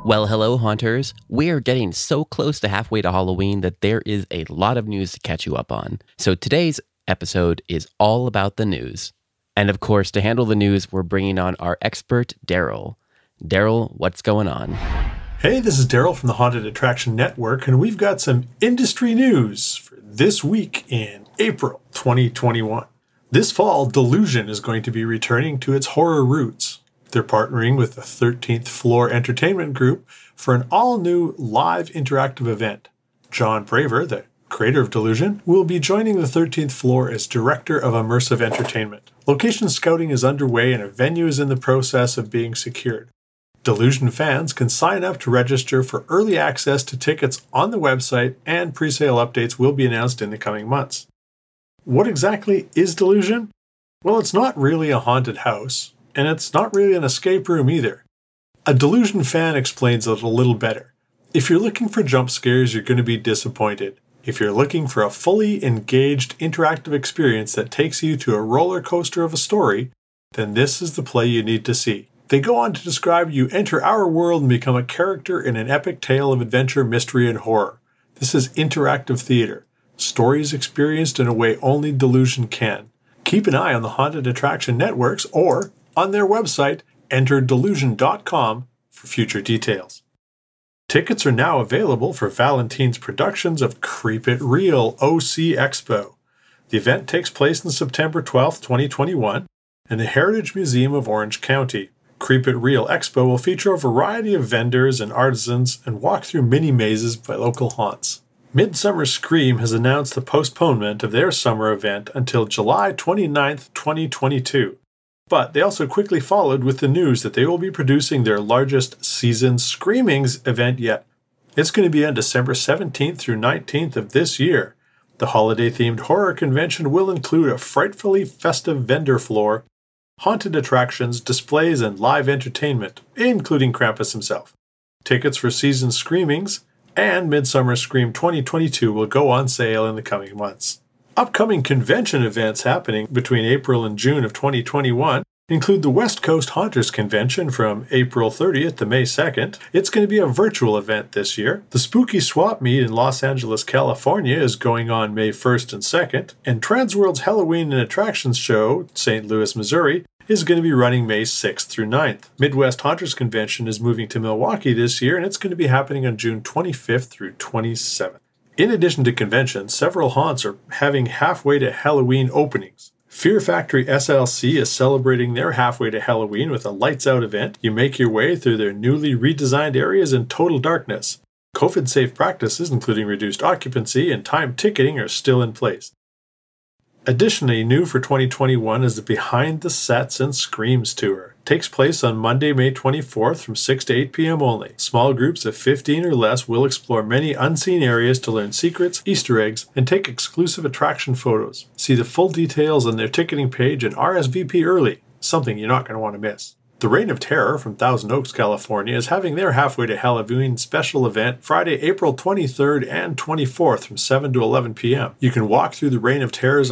Well, hello, haunters. We're getting so close to halfway to Halloween that there is a lot of news to catch you up on. So today's episode is all about the news. And of course, to handle the news, we're bringing on our expert, Daryl. Daryl, what's going on? Hey, this is Daryl from the Haunted Attraction Network, and we've got some industry news for this week in April 2021. This fall, Delusion is going to be returning to its horror roots. They're partnering with the 13th Floor Entertainment Group for an all-new live interactive event. John Braver, the creator of Delusion, will be joining the 13th Floor as Director of Immersive Entertainment. Location scouting is underway and a venue is in the process of being secured. Delusion fans can sign up to register for early access to tickets on the website, and pre-sale updates will be announced in the coming months. What exactly is Delusion? Well, it's not really a haunted house, and it's not really an escape room either. A Delusion fan explains it a little better. If you're looking for jump scares, you're going to be disappointed. If you're looking for a fully engaged interactive experience that takes you to a roller coaster of a story, then this is the play you need to see. They go on to describe you enter our world and become a character in an epic tale of adventure, mystery, and horror. This is interactive theater. Stories experienced in a way only Delusion can. Keep an eye on the Haunted Attraction Networks or on their website, enterdelusion.com, for future details. Tickets are now available for Valentine's productions of Creep It Real OC Expo. The event takes place on September 12, 2021, in the Heritage Museum of Orange County. Creep It Real Expo will feature a variety of vendors and artisans and walk through mini mazes by local haunts. Midsummer Scream has announced the postponement of their summer event until July 29, 2022. But they also quickly followed with the news that they will be producing their largest Season Screamings event yet. It's going to be on December 17th through 19th of this year. The holiday-themed horror convention will include a frightfully festive vendor floor, haunted attractions, displays, and live entertainment, including Krampus himself. Tickets for Season Screamings and Midsummer Scream 2022 will go on sale in the coming months. Upcoming convention events happening between April and June of 2021 include the West Coast Haunters Convention from April 30th to May 2nd. It's going to be a virtual event this year. The Spooky Swap Meet in Los Angeles, California is going on May 1st and 2nd. And Transworld's Halloween and Attractions Show, St. Louis, Missouri, is going to be running May 6th through 9th. Midwest Haunters Convention is moving to Milwaukee this year, and it's going to be happening on June 25th through 27th. In addition to conventions, several haunts are having halfway to Halloween openings. Fear Factory SLC is celebrating their halfway to Halloween with a lights out event. You make your way through their newly redesigned areas in total darkness. COVID-safe practices, including reduced occupancy and timed ticketing, are still in place. Additionally, new for 2021 is the Behind the Sets and Screams Tour. It takes place on Monday, May 24th from 6 to 8 p.m. only. Small groups of 15 or less will explore many unseen areas to learn secrets, Easter eggs, and take exclusive attraction photos. See the full details on their ticketing page and RSVP early, something you're not going to want to miss. The Reign of Terror from Thousand Oaks, California is having their halfway to Halloween special event Friday, April 23rd and 24th from 7 to 11 p.m. You can walk through the Reign of Terror's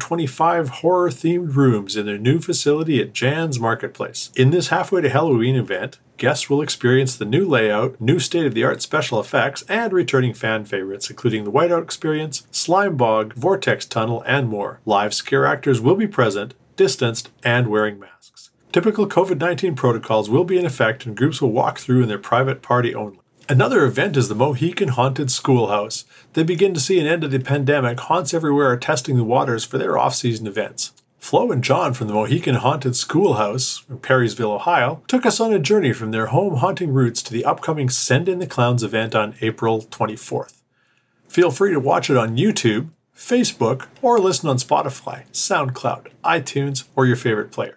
125 horror-themed rooms in their new facility at Jan's Marketplace. In this halfway to Halloween event, guests will experience the new layout, new state-of-the-art special effects, and returning fan favorites, including the Whiteout Experience, Slime Bog, Vortex Tunnel, and more. Live scare actors will be present, distanced, and wearing masks. Typical COVID-19 protocols will be in effect and groups will walk through in their private party only. Another event is the Mohican Haunted Schoolhouse. They begin to see an end to the pandemic. Haunts everywhere are testing the waters for their off-season events. Flo and John from the Mohican Haunted Schoolhouse in Perrysville, Ohio, took us on a journey from their home haunting roots to the upcoming Send in the Clowns event on April 24th. Feel free to watch it on YouTube, Facebook, or listen on Spotify, SoundCloud, iTunes, or your favorite player.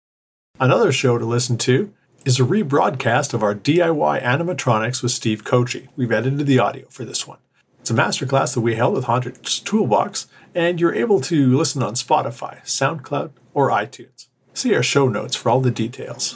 Another show to listen to is a rebroadcast of our DIY animatronics with Steve Kochi. We've edited the audio for this one. It's a masterclass that we held with Haunter's Toolbox, and you're able to listen on Spotify, SoundCloud, or iTunes. See our show notes for all the details.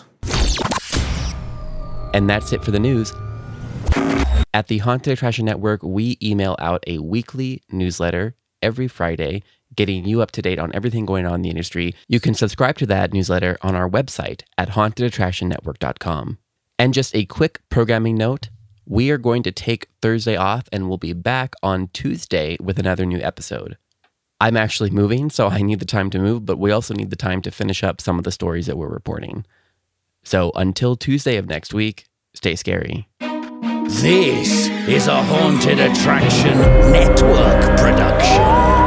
And that's it for the news. At the Haunted Attraction Network, we email out a weekly newsletter every Friday, getting you up to date on everything going on in the industry. You can subscribe to that newsletter on our website at hauntedattractionnetwork.com. And just a quick programming note, we are going to take Thursday off and we'll be back on Tuesday with another new episode. I'm actually moving, so I need the time to move, but we also need the time to finish up some of the stories that we're reporting. So until Tuesday of next week, stay scary. This is a Haunted Attraction Network production.